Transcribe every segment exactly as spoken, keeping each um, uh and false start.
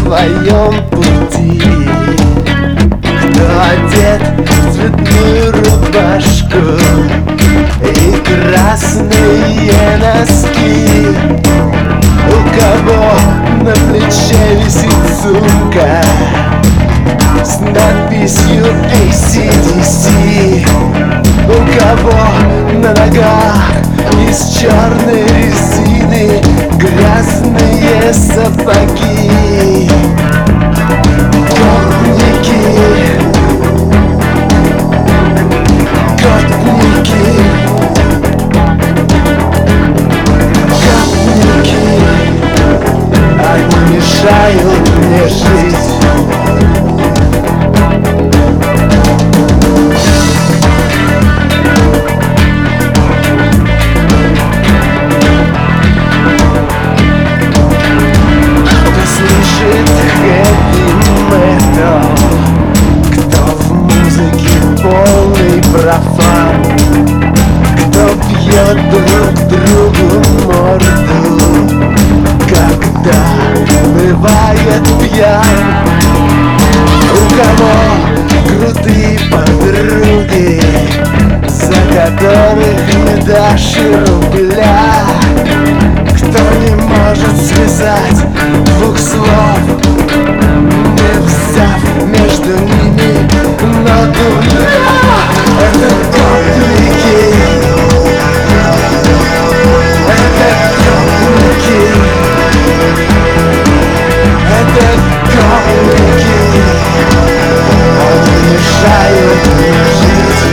своем пути, кто одет в цветную рубашку и красные носки, у кого на плече висит сумка с надписью эй си ди си, у кого на ногах из черной резины грязные сапоги. Гопники, гопники, гопники, они мешают мне жить. Профан, кто бьет друг другу морду, когда бывает пьян, у кого крутые подруги, за которых не дашь рубля, кто не может связать двух слов, не взяв между ними ноту. Это гопники, это гопники, это гопники, они мешают мне жить.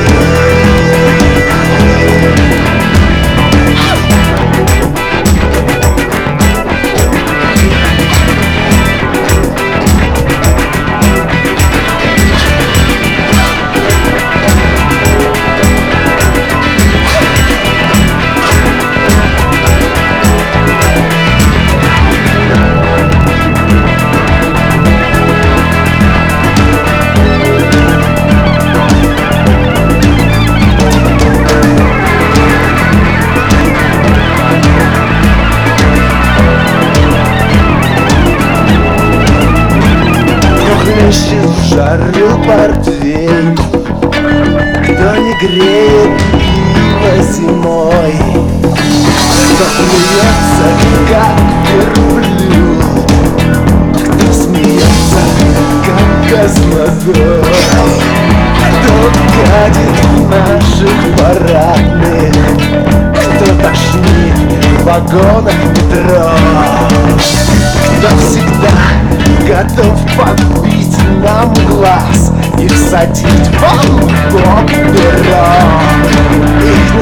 Жарю портвейн, кто не греет пиво зимой, кто смеется, как верблюд, кто смеется, как космодор, кто гадит в наших парадных, кто тошнит в вагонах метро, кто всегда готов подбить нам глаз и всадить вам в бок перо. Их